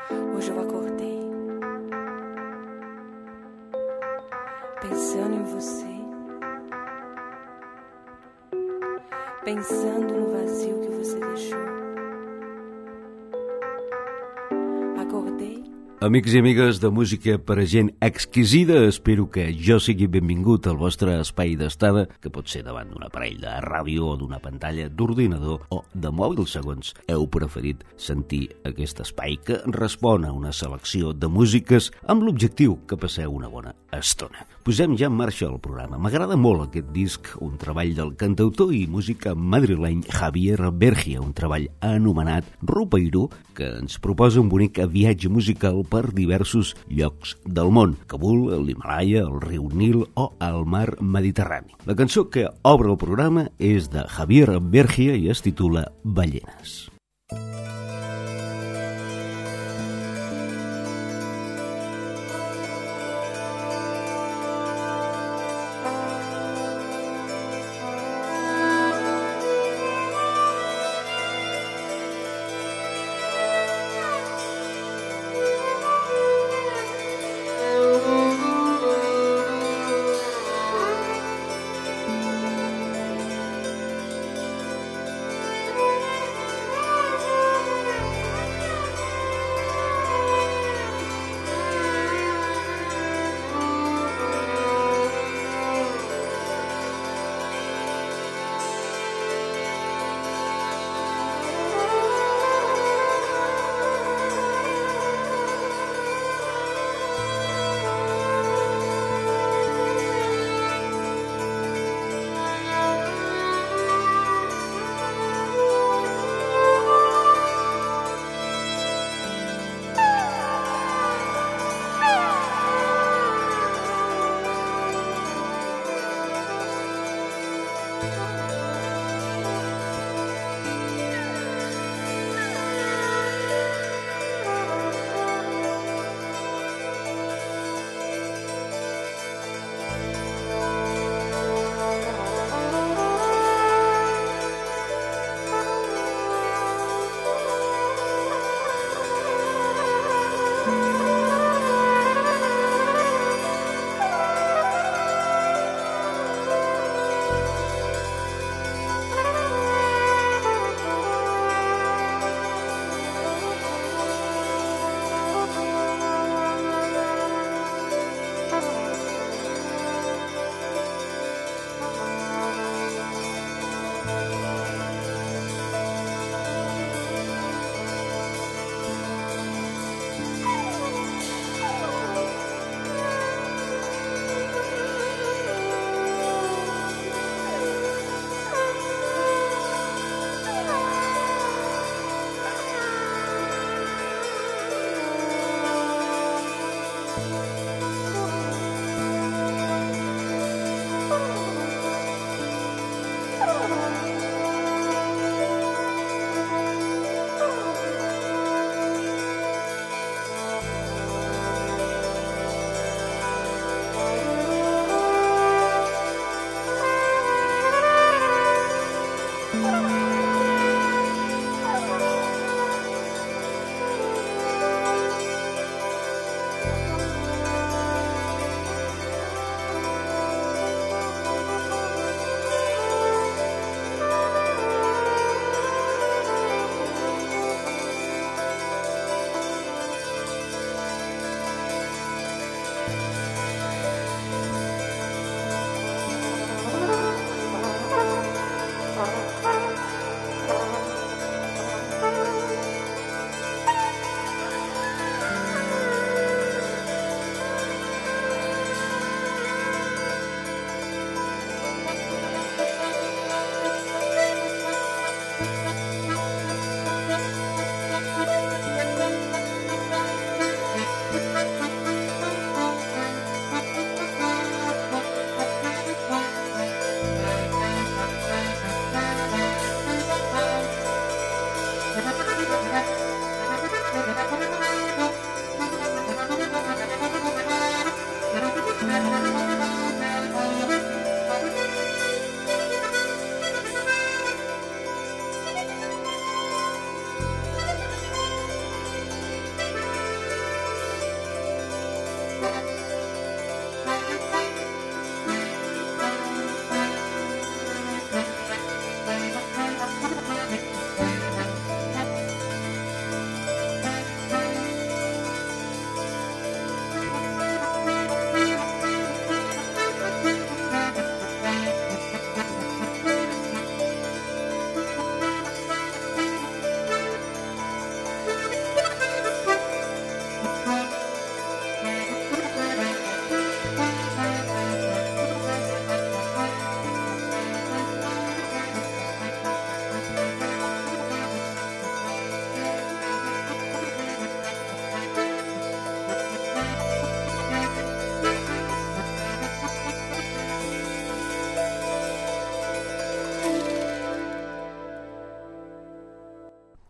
Hoje eu acordei pensando em você, pensando no vazio que você deixou. Acordei. Amics i amigues de música per a gent exquisida, espero que jo sigui benvingut al vostre espai d'estada, que pot ser davant d'un aparell de ràdio o d'una pantalla d'ordinador o de mòbil, segons heu preferit sentir aquest espai, que respon a una selecció de músiques amb l'objectiu que passeu una bona estona. Posem ja en marxa el programa. M'agrada molt aquest disc, un treball del cantautor i música madrileny Javier Bergia, un treball anomenat Rupeiró, que ens proposa un bonic viatge musical per diversos llocs del món: Kabul, l'Himàlaia, el riu Nil o el mar Mediterrani. La cançó que obre el programa és de Javier Bergia i es titula Ballenes.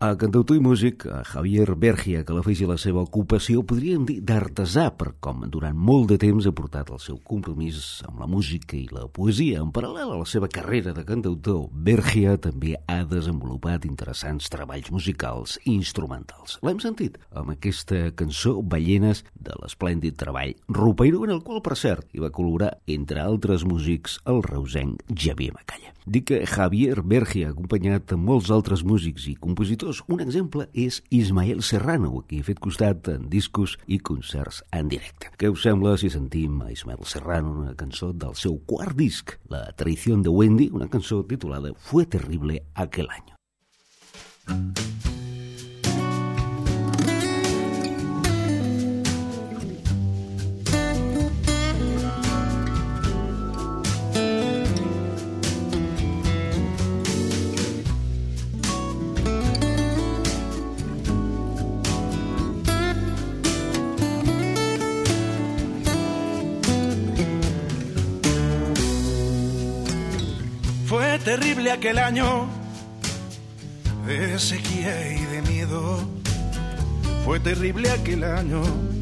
A cantautor i músic, a Javier Bergia, que l'afegeix a la seva ocupació, podríem dir d'artesà, per com durant molt de temps ha portat el seu compromís amb la música i la poesia. En paral·lel a la seva carrera de cantautor, Bergia també ha desenvolupat interessants treballs musicals i instrumentals. L'hem sentit amb aquesta cançó Ballenes de l'esplèndid treball Rupeiro, en el qual, per cert, hi va col·laborar, entre altres músics, el reusenc Xavier Macalla. Dic que Javier Bergia ha acompanyat molts altres músics i compositors. Un exemple és Ismael Serrano, a qui ha fet costat en discos i concerts en directe. Què us sembla si sentim a Ismael Serrano una cançó del seu quart disc, La traición de Wendy, una cançó titulada Fue terrible aquel año? Fue terrible aquel año de sequía y de miedo. Fue terrible aquel año,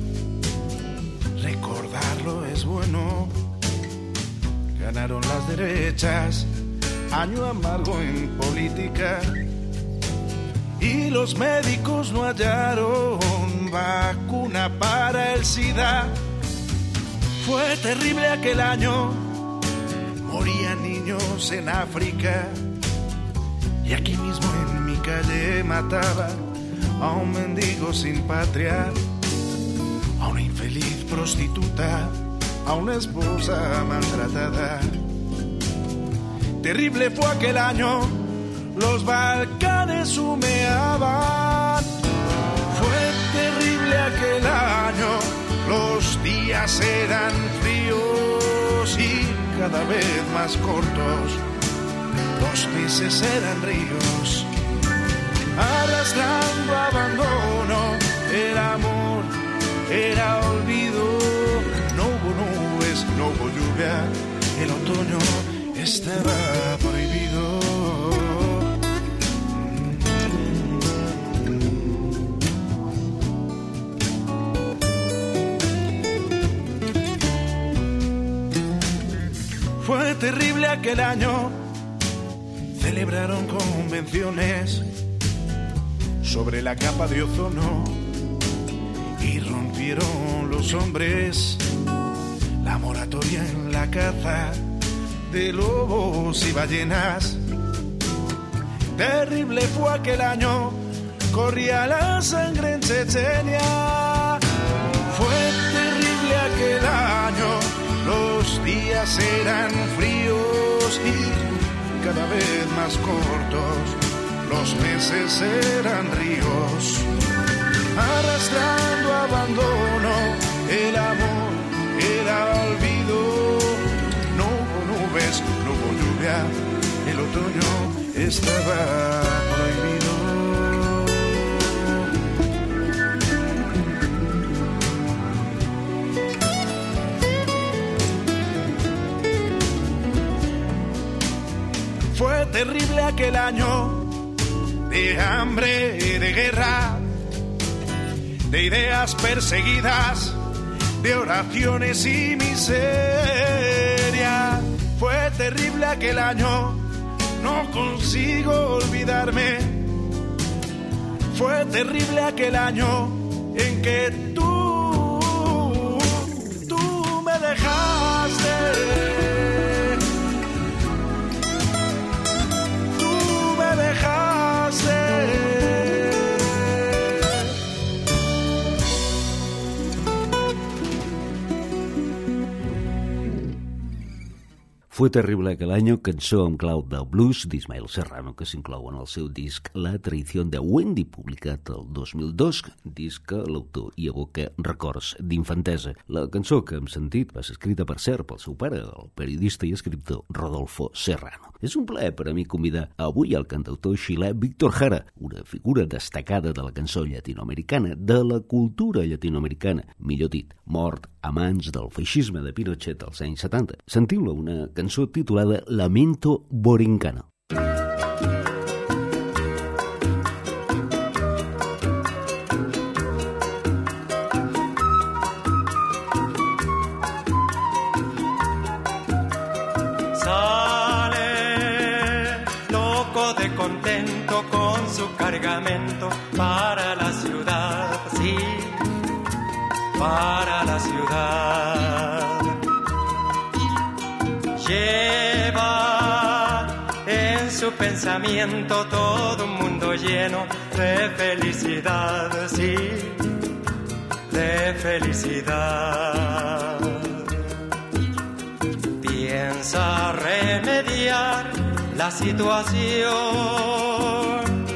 recordarlo es bueno. Ganaron las derechas, año amargo en política, y los médicos no hallaron vacuna para el SIDA. Fue terrible aquel año, morían niños en África, y aquí mismo en mi calle mataba a un mendigo sin patria, a una infeliz prostituta, a una esposa maltratada. Terrible fue aquel año, los Balcanes humeaban. Fue terrible aquel año, los días eran fríos y cada vez más cortos, los meses eran ríos, arrastrando abandono, el amor era olvido, no hubo nubes, no hubo lluvia, el otoño estaba prohibido. Fue terrible aquel año, celebraron convenciones sobre la capa de ozono y rompieron los hombres la moratoria en la caza de lobos y ballenas. Terrible fue aquel año, corría la sangre en Chechenia. Fue terrible aquel año, los días eran fríos y cada vez más cortos, los meses eran ríos, arrastrando abandono, el amor era olvido, no hubo nubes, no hubo lluvia, el otoño estaba prohibido. Fue terrible aquel año de hambre y de guerra, de ideas perseguidas, de oraciones y miseria. Fue terrible aquel año, no consigo olvidarme. Fue terrible aquel año en que tú me dejaste. Fue terrible aquel año, cançó amb clau de blues d'Ismael Serrano, que s'inclou en el seu disc La traición de Wendy, publicat el 2002, disc que l'autor hi evoca records d'infantesa. La cançó que hem sentit va ser escrita, per cert, pel seu pare, el periodista i escriptor Rodolfo Serrano. És un plaer per a mi convidar avui el cantautor xilè Víctor Jara, una figura destacada de la cançó llatinoamericana, de la cultura llatinoamericana, millor dit, mort a mans del feixisme de Pinochet als anys 70. Sentim-la, una cançó titulada Lamento Borincano. cargamento para la ciudad, sí, para la ciudad. Lleva en su pensamiento todo un mundo lleno de felicidad, sí, de felicidad. Piensa remediar la situación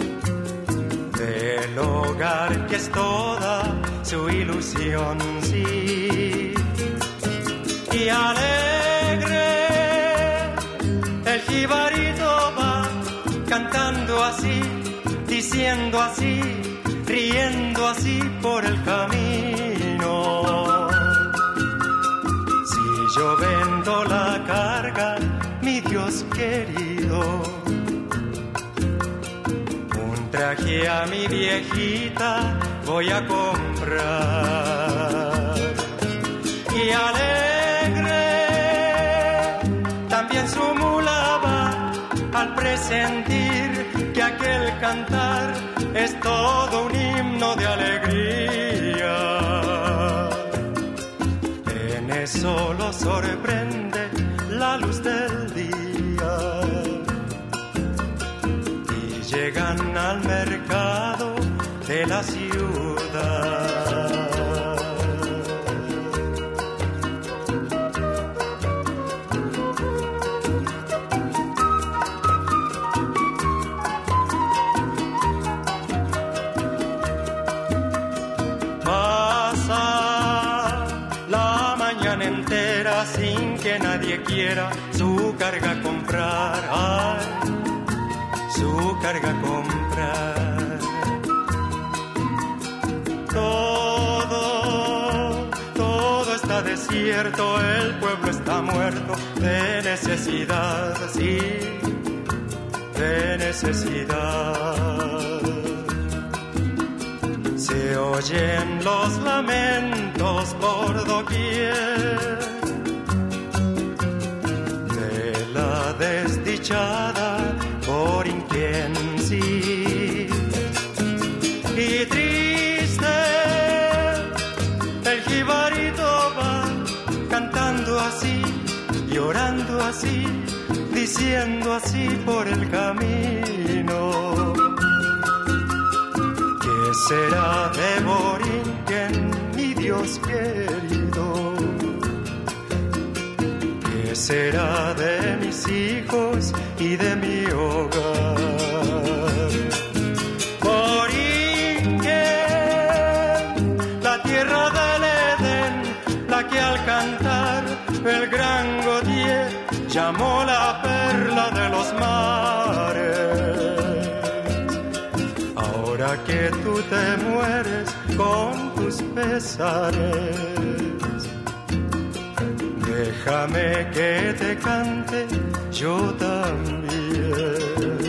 del hogar que es toda su ilusión, sí. Y alegre el jibarito va cantando así, diciendo así, riendo así por el camino. Si yo vendo la carga, mi Dios querido, un traje a mi viejita voy a comprar. Y alegre también su mula va al presentir que aquel cantar es todo un himno de alegría. En eso lo sorprende la luz del día y llegan al mercado de la ciudad. Sin que nadie quiera su carga comprar, ay, su carga comprar. Todo está desierto, el pueblo está muerto de necesidad, sí, de necesidad. Se oyen los lamentos por doquier, desdichada por inquien, sí. Y triste el jibarito va cantando así, llorando así, diciendo así por el camino. ¿Qué será de Borinquen, mi Dios querido? ¿Qué será de mis hijos y de mi hogar? Borinquen, la tierra del Edén, la que al cantar el gran Gautier llamó la perla de los mares. Ahora que tú te mueres con tus pesares, déjame que te cante yo también.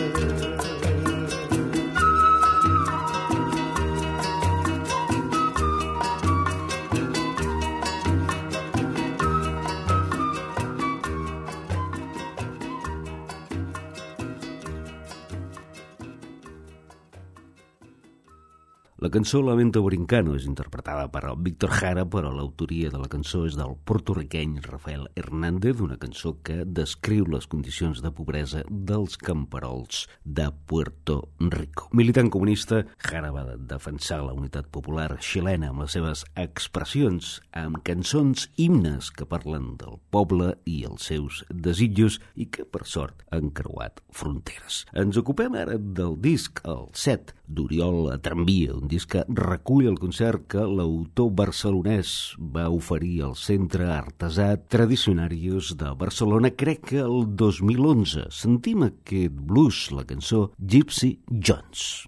La cançó Lamento Borincano és interpretada per Víctor Jara, però l'autoria de la cançó és del porto-riqueny Rafael Hernández, una cançó que descriu les condicions de pobresa dels camperols de Puerto Rico. Militant comunista, Jara va defensar la unitat popular xilena amb les seves expressions, amb cançons himnes que parlen del poble i els seus desitjos i que, per sort, han creuat fronteres. Ens ocupem ara del disc, el 7, d'Oriol Tramvia, un disc que recull el concert que l'autor barcelonès va oferir al Centre Artesà Tradicionarius de Barcelona, crec que el 2011. Sentim aquest blues, la cançó Gypsy Jones.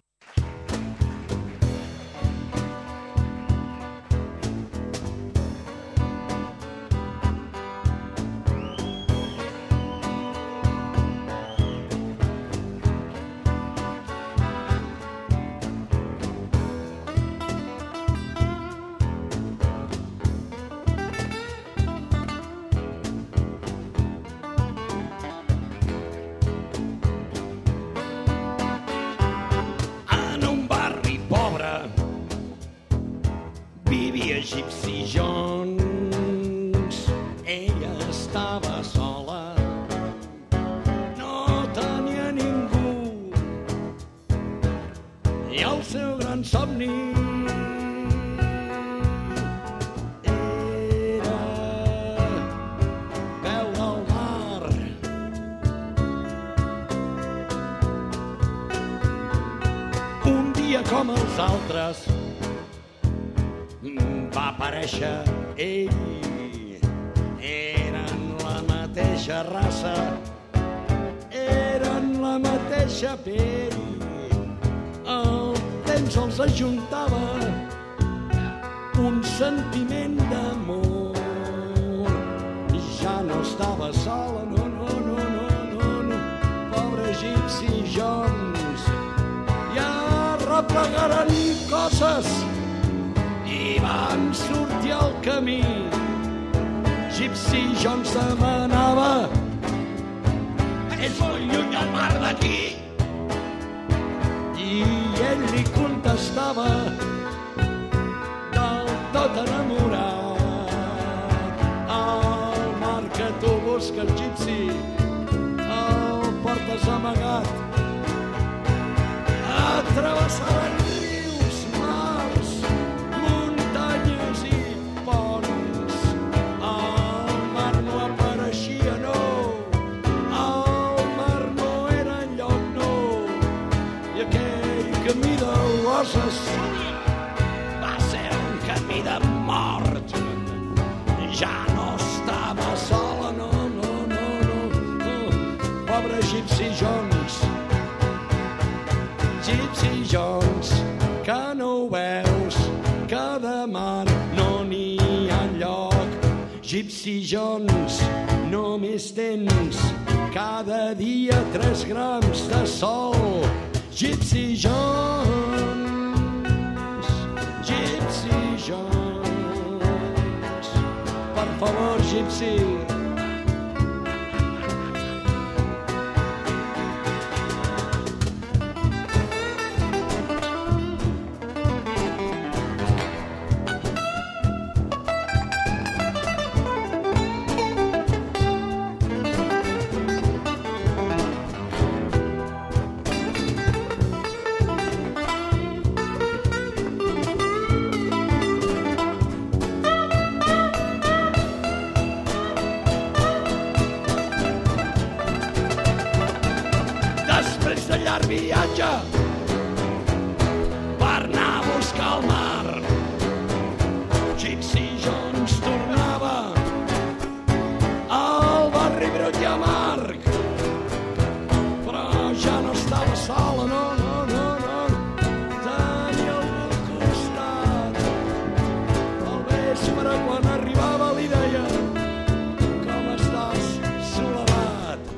vivia Gypsy Jones. Ella estava sola, no tenia ningú, i el seu gran somni era veure el mar. Un dia com els altres va aparèixer ell. Eren la mateixa raça, eren la mateixa pell. El temps els ajuntava, un sentiment d'amor. Ja no estava sola, no, no, no, no, no, no. Pobre Gypsy Jones. Ja replegaren coses i van sortir al camí. Gypsy Jones demanava: és molt lluny el mar d'aquí. I ell li contestava, del tot enamorat: el mar que tu busques, Gypsy, el portes amagat. Travessaven rius, mars, muntanyes i ponts. El mar no apareixia, no. El mar no era enlloc, no. I aquell camí de roses va ser un camí de mort. Ja no estava sola, no, no, no, no, no. Pobre Gypsy Jones. Gypsy Jones, que no ho veus, que de mar no n'hi ha enlloc. Gypsy Jones, només tens cada dia 3 grams de sol. Gypsy Jones, Gypsy Jones, per favor, Gypsy. Viatge per anar a buscar el mar. Gypsy Jones tornava al barri brut i amarg, però ja no estava sola, no, no, no, no. Tenia algú al costat. Al vespre, quan arribava, li deia: com estàs, Soledat?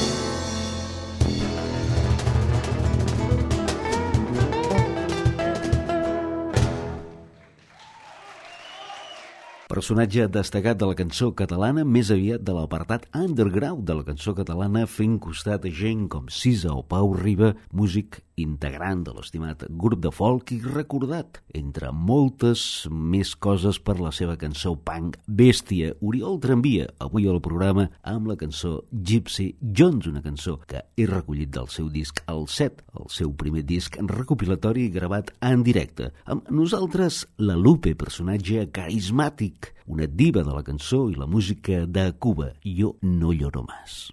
Personatge destacat de la cançó catalana, més aviat de l'apartat underground de la cançó catalana, fent costat a gent com Sisa o Pau Riba, músic integrant de l'estimat grup de folk i recordat, entre moltes més coses, per la seva cançó punk Bèstia. Oriol Tramvia, avui al programa amb la cançó Gypsy Jones, una cançó que he recollit del seu disc El Set, el seu primer disc recopilatori gravat en directe. Amb nosaltres la Lupe, personatge carismàtic, una diva de la cançó i la música de Cuba. Yo no lloro más.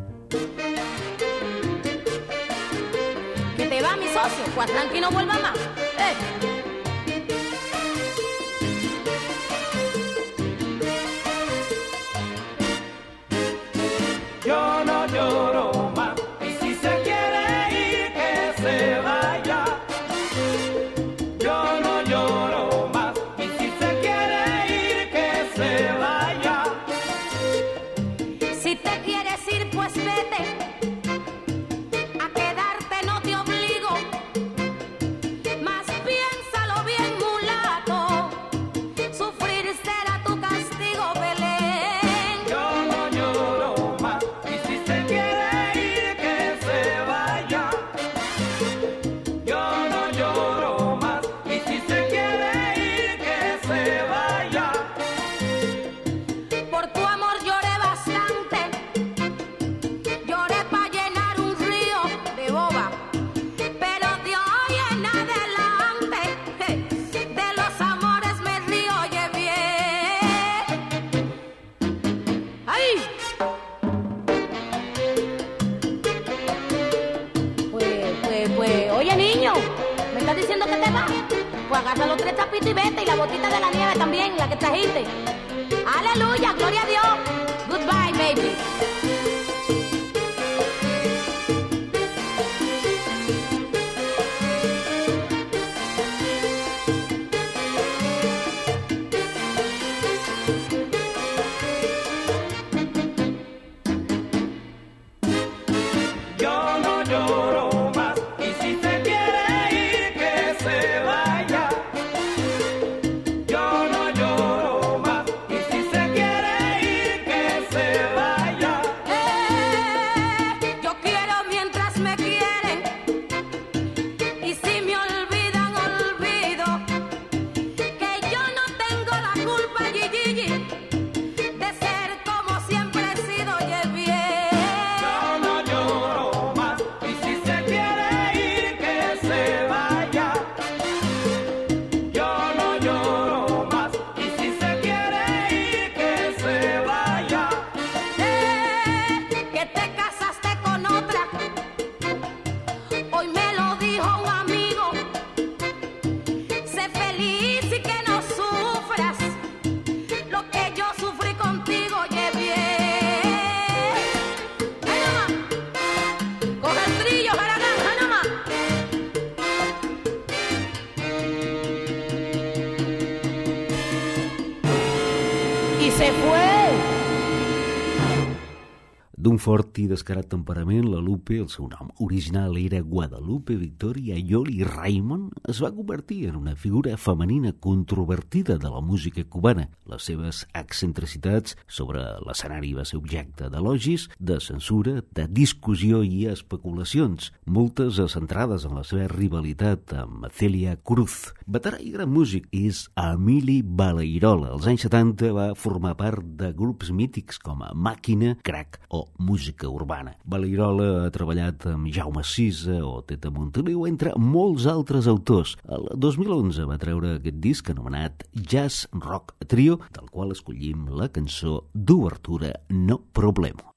¿Que te va, mi socio? Pues tranqui, no vuelva más. Yo no lloro más, y si se quiere ir, que se vaya. Yo no lloro más, y si se quiere ir, que se vaya. Si te quieres ir, pues vete. A quedarte no te obligo. Más piensa y vete, y la botita de la nieve también, la que trajiste. Aleluya, gloria a Dios. Goodbye, baby. Yo no lloro más y si se quiere ir que se vaya. Yo no lloro más y si se quiere ir que se vaya. Yo quiero mientras me quieren, y si me olvidan, olvido que yo no tengo la culpa, Gigi, de ser como siempre he sido, oye bien. Yo no lloro más y si se quiere ir que se vaya. Yo no lloro más y si se quiere ir que se vaya. Que te casaste con otra, hoy me lo dijo un amigo. Sé feliz y que no sufras lo que yo sufrí contigo, oye bien. Ay, nomás, coge el trillo, Jaragán, ay, nomás. Y se fue. D'un fort i descarat temperament, la Lupe, el seu nom original era Guadalupe Victoria Yoli Raymond, es va convertir en una figura femenina controvertida de la música cubana. Les seves excentricitats sobre l'escenari va ser objecte d'elogis, de censura, de discussió i especulacions, moltes centrades en la seva rivalitat amb Celia Cruz. Veterà i gran músic és Emili Balairola. Als anys 70 va formar part de grups mítics com a Màquina, Crac o Música Urbana. Balairola ha treballat amb Jaume Sisa o Teta Montoliu, entre molts altres autors. El 2011 va treure aquest disc anomenat Jazz Rock Trio, del qual escollim la cançó d'obertura No Problemo.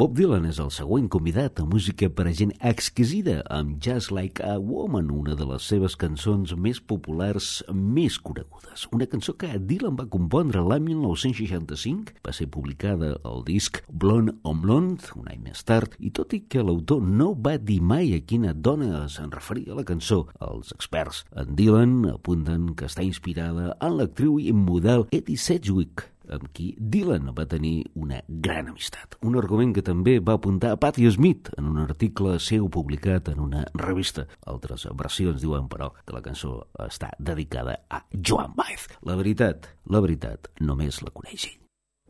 Bob Dylan és el següent convidat a música per a gent exquisida amb Just Like a Woman, una de les seves cançons més populars, més conegudes. Una cançó que Dylan va compondre l'any 1965, va ser publicada al disc Blonde on Blonde un any més tard, i tot i que l'autor no va dir mai a quina dona se'n referia a la cançó, els experts en Dylan apunten que està inspirada en l'actriu i model Eddie Sedgwick, amb qui Dylan va tenir una gran amistat. Un argument que també va apuntar a Patti Smith en un article seu publicat en una revista. Altres versions diuen, però, que la cançó està dedicada a Joan Baez. La veritat, només la coneix ell.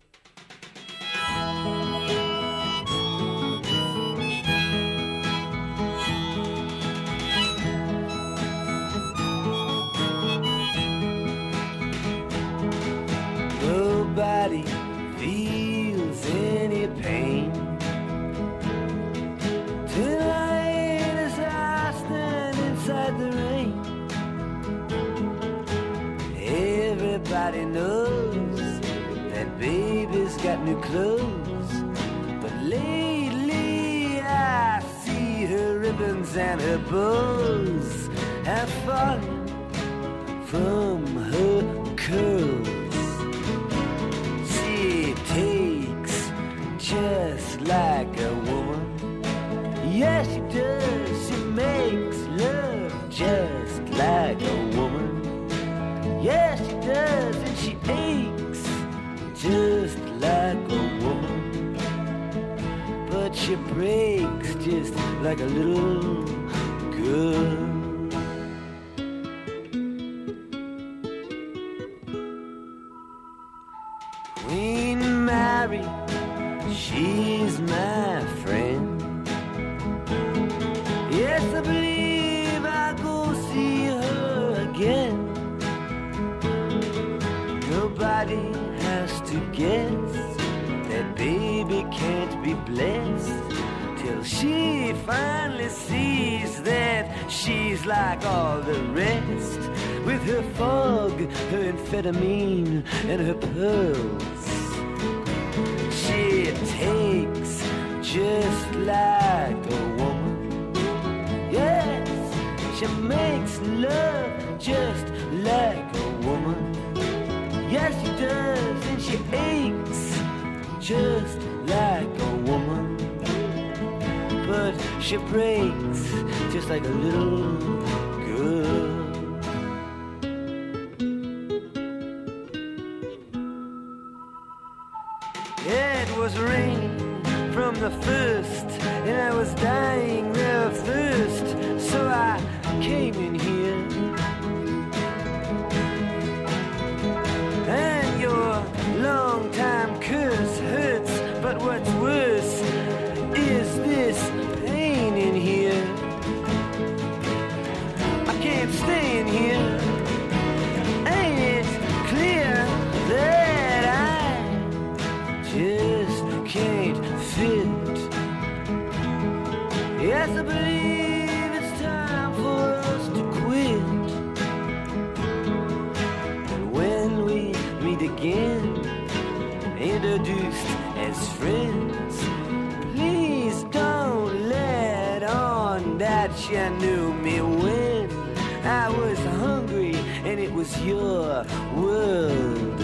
Nobody feels any pain tonight as I stand inside the rain. Everybody knows that baby's got new clothes, but lately I see her ribbons and her bows have fallen from her curls. Takes just like a woman. Yes, she does. She makes love just like a woman. Yes, she does. And she aches just like a woman. But she breaks just like a little girl. She's my friend. Yes, I believe I'll go see her again. Nobody has to guess that baby can't be blessed till she finally sees that she's like all the rest, with her fog, her amphetamine, and her pearls. She takes just like a woman. Yes, she makes love just like a woman. Yes, she does, and she aches just like a woman. But she breaks just like a little girl. It was rain from the first, and I was dying of thirst, so I came in here. And your long-time curse hurts, but what's worse is this pain in here. I can't stay in here. Ain't it clear that I just can't fit? Yes, I believe it's time for us to quit. And when we meet again, introduced as friends, please don't let on that you knew me when I was hungry and it was your world.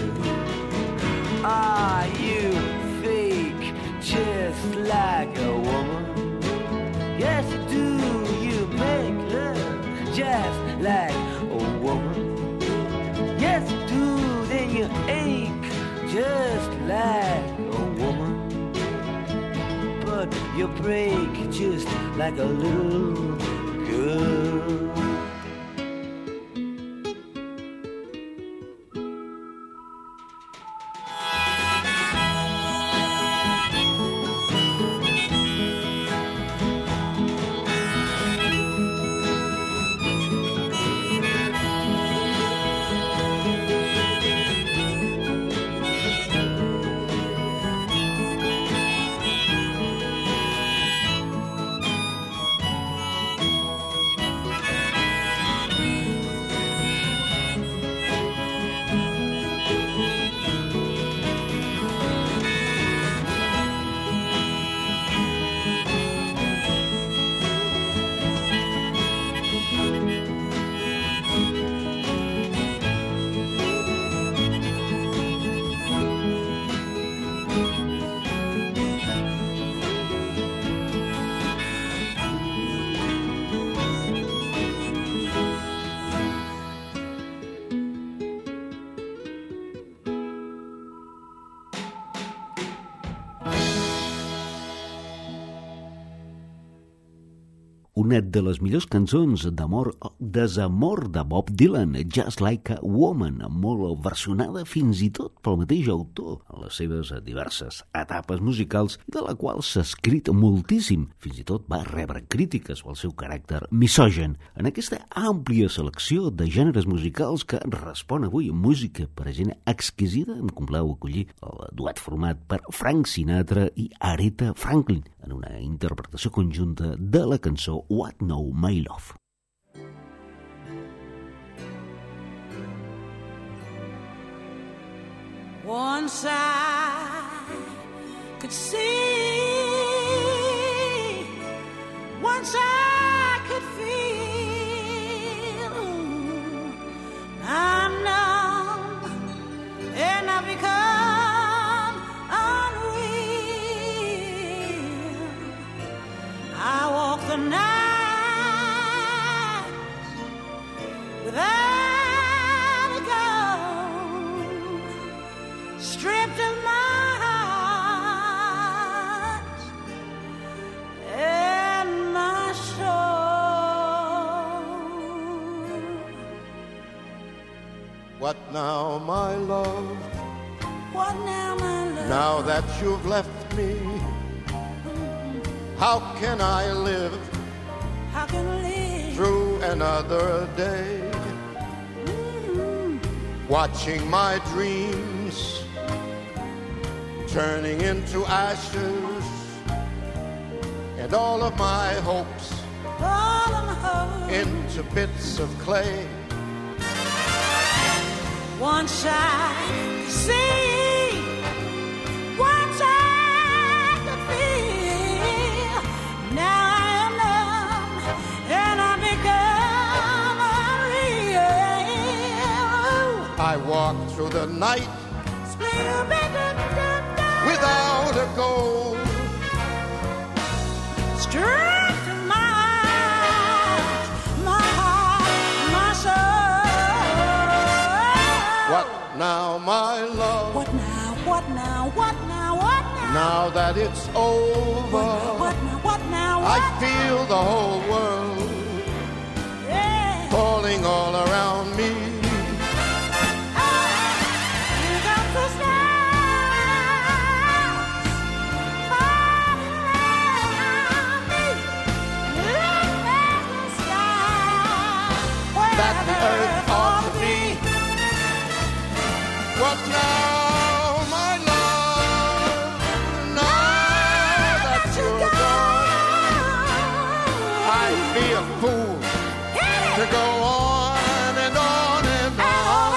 Are you fake just like a woman? Yes, you do. You make love just like a woman. Yes, you do. Then you ache just like a woman. But you break just like a little girl. una de les millors cançons d'amor o desamor de Bob Dylan, Just Like a Woman, molt versionada fins i tot pel mateix autor en les seves diverses etapes musicals i de la qual s'ha escrit moltíssim. Fins i tot va rebre crítiques pel seu caràcter misògen. En aquesta àmplia selecció de gèneres musicals que respon avui música per a gent exquisida, em complau acollir el duet format per Frank Sinatra i Aretha Franklin en una interpretació conjunta de la cançó What Now My Love. Once I could see, once I could feel, I'm numb and I've become unreal. I walk the night without a goal, stripped of my heart and my soul. What now, my love? What now, my love? Now that you've left me, how can I live? How can I live through another day? Watching my dreams turning into ashes, and all of my hopes all of my hopes into bits of clay. Once I could see, once I could feel, now I am numb and I become unreal. I walk through the night without a goal, straight to my heart, my soul. What now, my love? What now, what now, what now, what now? Now that it's over, What now, what now, what I feel the whole world yeah. falling all around me. Here comes the stars falling around me. Look at the sky where That the earth ought to be. What now, my love? Now that you're gone, I'd be a fool to go on and on and on.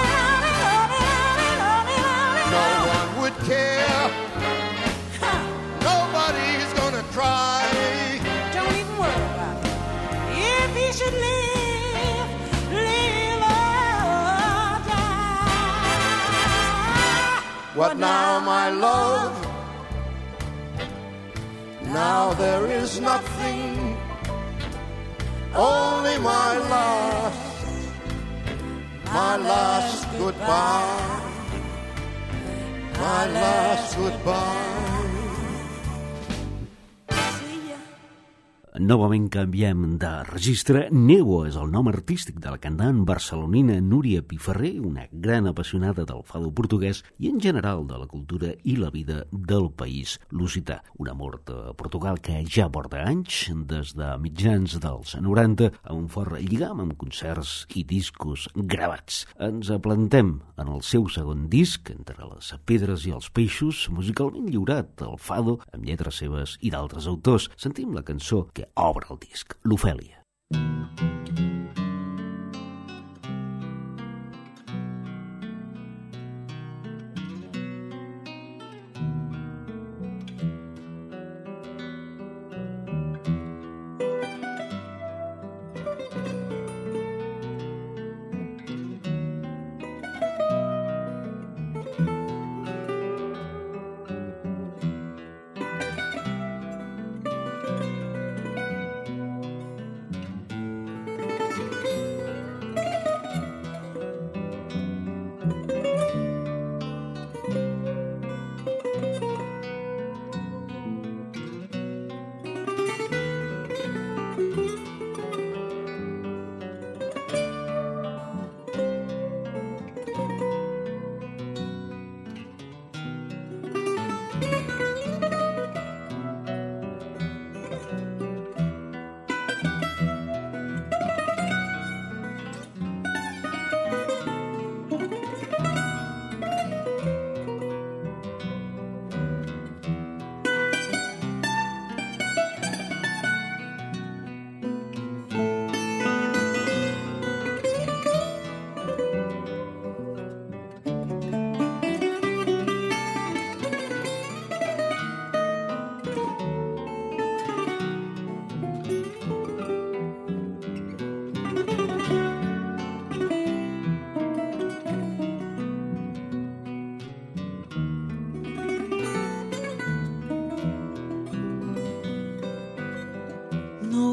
No one would care. Nobody's gonna try. Don't even worry about it. If he should live or die. What now, my love? Now there is nothing, only my last goodbye, my last goodbye. See ya. Novament canviem de registre. Neu és el nom artístic de la cantant barcelonina Núria Piferrer, una gran apassionada del fado portuguès i en general de la cultura i la vida del país lusità. Una mort a Portugal que ja porta anys, des de mitjans dels 90, amb un fort lligam amb concerts i discos gravats. Ens aplantem en el seu segon disc, Entre les pedres i els peixos, musicalment lliurat al fado, amb lletres seves i d'altres autors. Sentim la cançó que obre el disc, l'Ofèlia.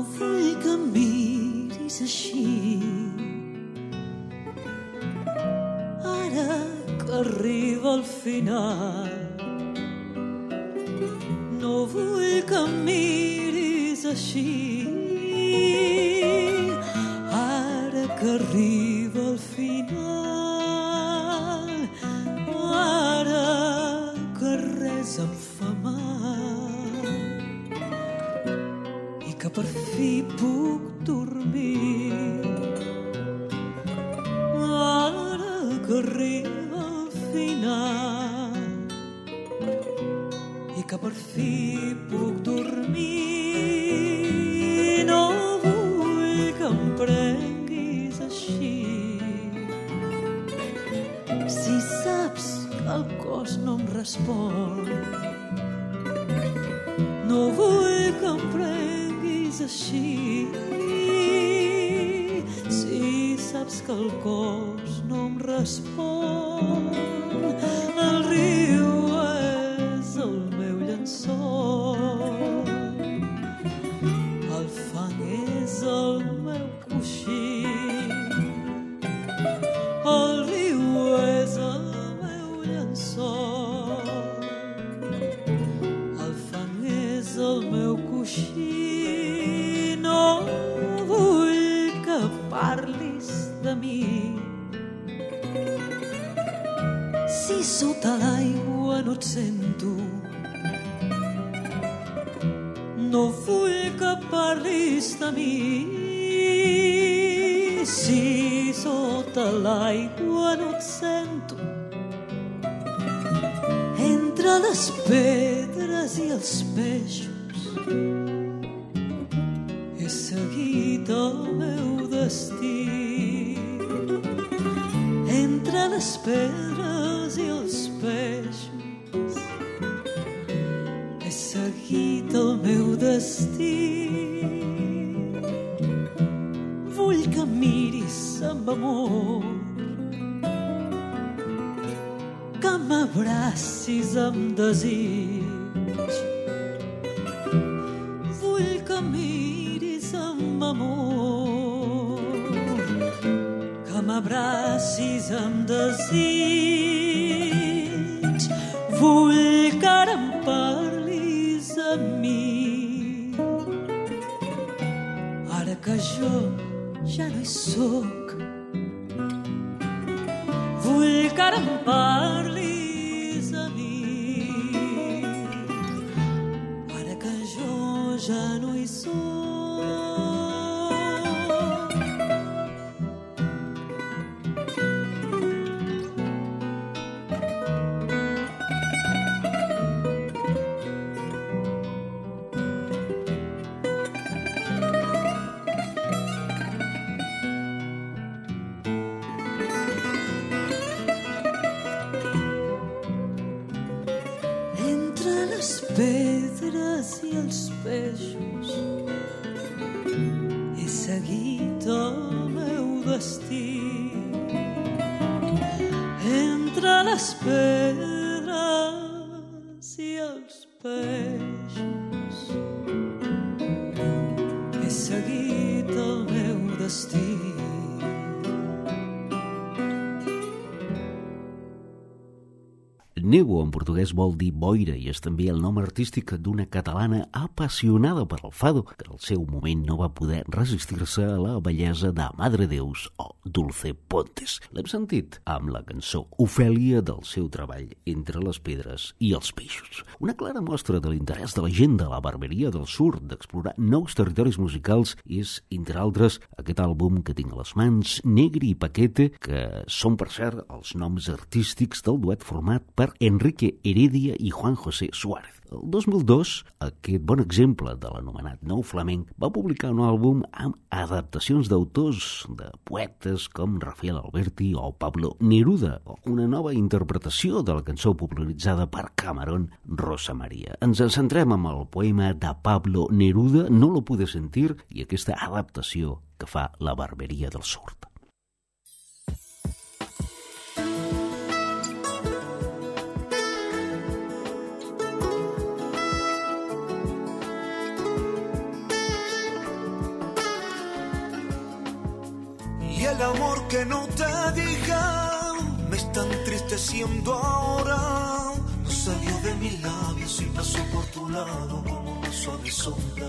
vull que em miris així. Ara que arriba el final, no vull que em miris així. Ara que arriba el final, ara que res em fa mal i que per fi puc dormir. Ara que arriba el final i que per fi puc dormir. No vull que em prenguis així. Si saps que el cos no em respon, no vull que em prenguis així. Si saps que el cos no em respon, el riu és el meu llençol, el fang és el meu coixí, el riu és el meu llençol, el fang és el meu coixí. No vull que parlis de mi. Si sota l'aigua no et sento, no vull que parlis de mi. Si sota l'aigua no et sento, entre les pedres i els peixos he seguit el meu destí. Entre les pedres i els peixos he seguit el meu destí. Vull que em miris amb amor, que m'abracis amb desig. Vull que em miris amb amor, que m'abracis amb desig. Vull que ara em parlis a mi, ara que jo ja no hi soc. Vull que ara em parlis a mi, ara que jo ja no hi soc. Pedres i els peixos he seguit el meu destí. Entre les pedres i els peixos he seguit el meu destí. Neu en portuguès vol dir boira i és també el nom artístic d'una catalana apassionada per el fado que en el seu moment no va poder resistir-se a la bellesa de Madre Deus o Dulce Pontes. L'hem sentit amb la cançó Ofèlia del seu treball Entre les pedres i els peixos. Una clara mostra de l'interès de la gent de la Barberia del Sur d'explorar nous territoris musicals és, entre altres, aquest àlbum que tinc a les mans, Negri i Paquete, que són, per cert, els noms artístics del duet format per Enrique Heredia i Juan José Suárez. El 2002, aquest bon exemple de l'anomenat nou flamenc va publicar un àlbum amb adaptacions d'autors, de poetes com Rafael Alberti o Pablo Neruda, o una nova interpretació de la cançó popularitzada per Camarón, Rosa María. Ens centrem amb el poema de Pablo Neruda, No lo pude sentir, i aquesta adaptació que fa la Barberia del Sur. el amor que no te dije me está entristeciendo ahora. No salió de mis labios y pasó por tu lado como una suave sombra.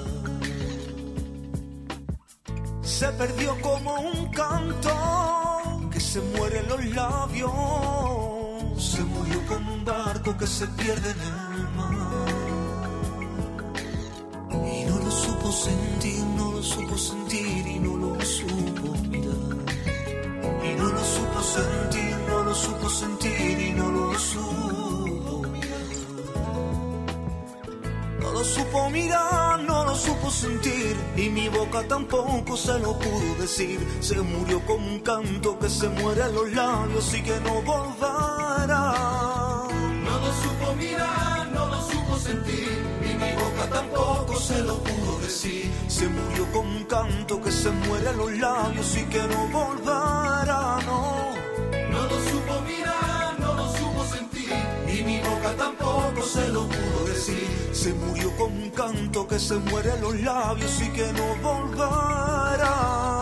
Se perdió como un canto que se muere en los labios. Se murió como un barco que se pierde en el mar. Y no lo supo sentir, no lo supo sentir y no lo supo mirar. Y no lo supo sentir, no lo supo sentir y no lo supo mirar. No lo supo mirar, no lo supo sentir y mi boca tampoco se lo pudo decir. Se murió como un canto que se muere en los labios y que no volverá. No lo supo mirar, no lo supo sentir y mi boca tampoco se lo pudo decir. Se murió como un canto que se muere en los labios y que no volverá. No lo supo mirar, no lo supo sentir y mi boca tampoco se lo pudo decir. Se murió como un canto que se muere en los labios y que no volverá.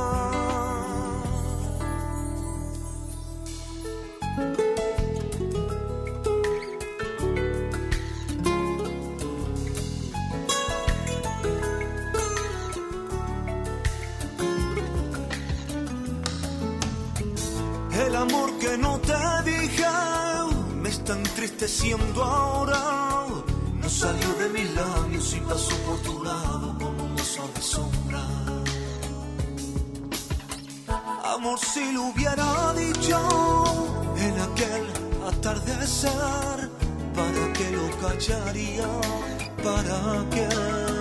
El amor que no te dije me está entristeciendo ahora. No salió de mis labios y pasó por tu lado como una suave sombra. Amor, si lo hubiera dicho en aquel atardecer, ¿para qué lo callaría? ¿Para qué?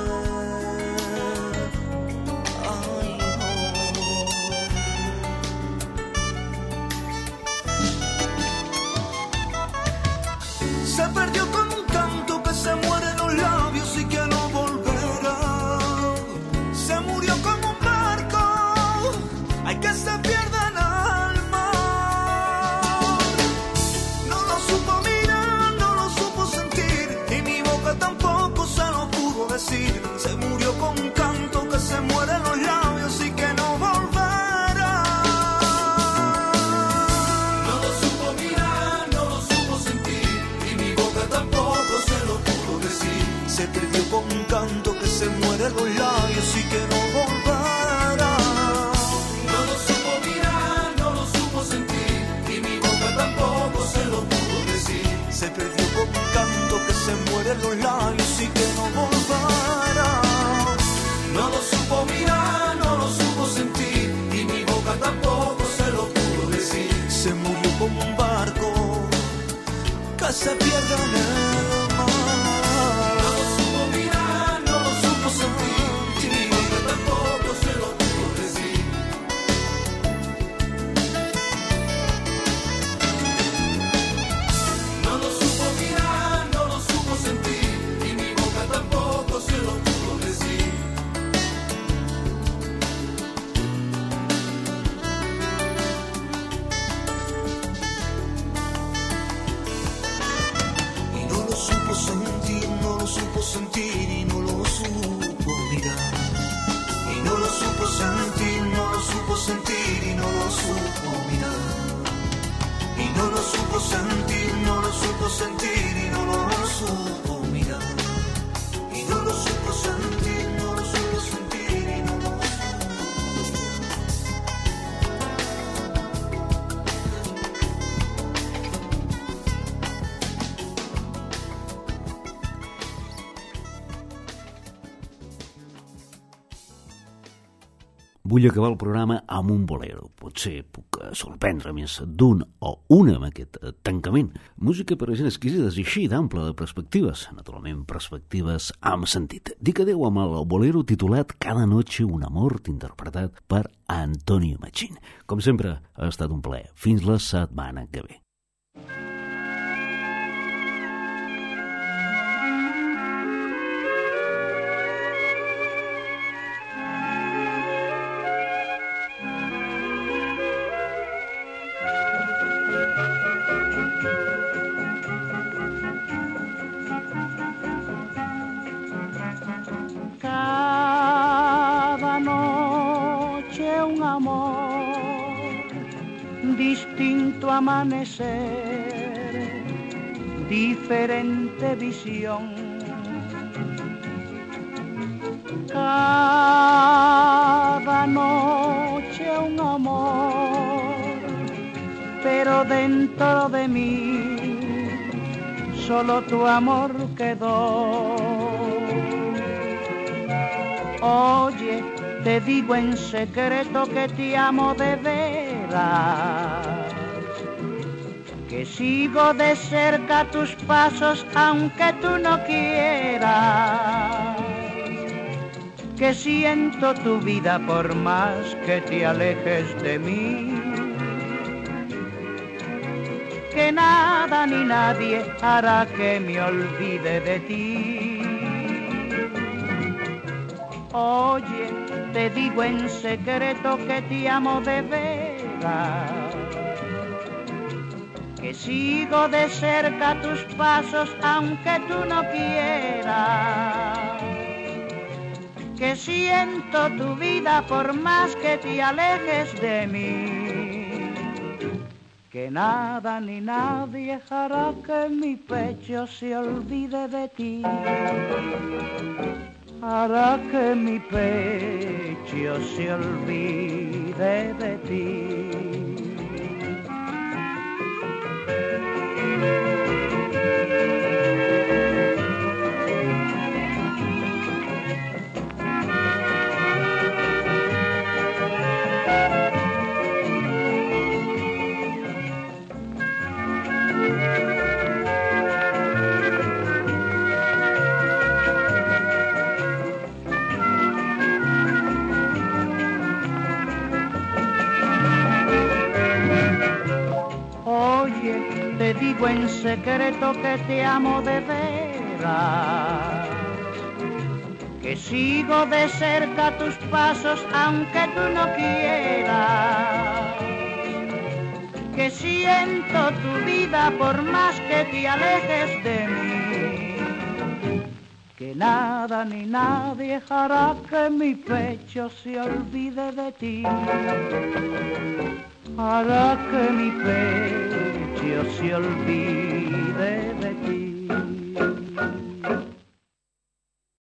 Se perdió como un canto que se muere en los labios y que no volverá. Se murió como un barco, ay, que se pierde en el mar. No lo supo mirar, no lo supo sentir y mi boca tampoco se lo pudo decir. Se murió como un canto que se muere en los labios y que no volverá. No lo supo mirar, no lo supo sentir y mi boca tampoco se lo pudo decir. Se perdió con un canto que se muere en los labios y que no volverá. No lo supo mirar, no lo supo sentir y mi boca tampoco se lo pudo decir. Se perdió con un canto que se muere en los labios y que no volverá. No lo supo mirar, no lo supo sentir y mi boca tampoco se lo pudo decir. Se murió como un barco que se pierde en el mar. No lo supo mirar, no lo supo sentir y mi boca tampoco se lo pudo decir. No lo supo mirar, no lo supo sentir y mi boca tampoco se lo pudo decir. Supo sentir y no lo supo mirar. Y no lo supo sentir, no lo supo sentir y no lo supo mirar. Y no lo supo sentir, no lo supo sentir y no lo supo mirar. Y no lo supo sentir, no lo supo sentir y no lo supo. Vull acabar el programa amb un bolero. Potser puc sorprendre més d'un o una amb aquest tancament. Música per a gent exquisides i així d'ample de perspectives. Naturalment, perspectives amb sentit. Dic adeu amb el bolero titulat Cada noche un amor, interpretat per Antonio Machín. Com sempre, ha estat un plaer. Fins la setmana que ve. Cada noche un amor distinto amanecer, diferente visión. Cada noche un amor, pero dentro de mí solo tu amor quedó. Oye, te digo en secreto que te amo de veras, que sigo de cerca tus pasos aunque tú no quieras, que siento tu vida por más que te alejes de mí, que nada ni nadie hará que me olvide de ti. Oye, te digo en secreto que te amo de veras, que sigo de cerca tus pasos aunque tú no quieras, que siento tu vida por más que te alejes de mí, que nada ni nadie hará que mi pecho se olvide de ti, hará que mi pecho se olvide de ti. Te digo en secreto que te amo de veras, que sigo de cerca tus pasos aunque tú no quieras, que siento tu vida por más que te alejes de mí, que nada ni nadie hará que mi pecho se olvide de ti, hará que mi pecho se olvide de ti.